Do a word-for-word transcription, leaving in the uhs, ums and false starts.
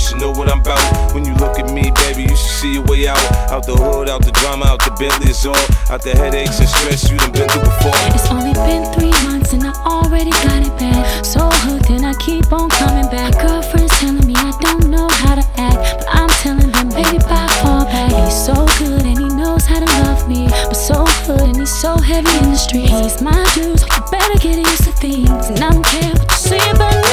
should know what I'm about. When you look at me, baby, you should see your way out. Out the hood, out the drama, out the Bentley, it's all. Out the headaches and stress you done been through before. It's only been three months and I already got it bad. So hooked and I keep on coming back. Girlfriend's telling me I don't know how to act, but I'm telling them, baby, bye, fall back. He's so good and he knows how to love me, but so good and he's so heavy in the streets. He's my dude, so you better get used to things. And I don't care what you say about me.